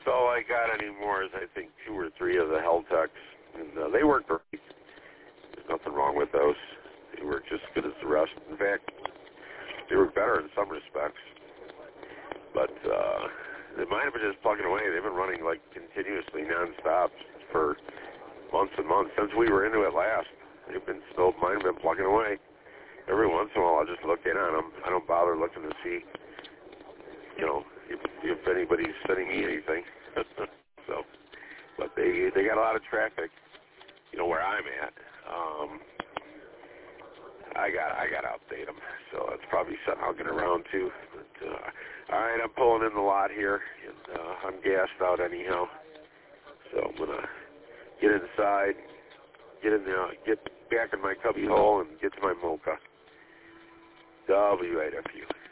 That's all I got anymore is I think 2 or 3 of the Heltechs, and they work great. There's nothing wrong with those. They work just as good as the rest. In fact, they work better in some respects. But they might have been just plugging away. They've been running like continuously nonstop for months and months since we were into it last. Mine have been plugging away. Every once in a while, I'll just look in on them. I don't bother looking to see, if anybody's sending me anything. So, but they got a lot of traffic, where I'm at. I got to update them, so that's probably something I'll get around to. But, all right, I'm pulling in the lot here, and I'm gassed out anyhow. So I'm gonna get inside, get back in my cubby hole, and get to my mocha. WIW.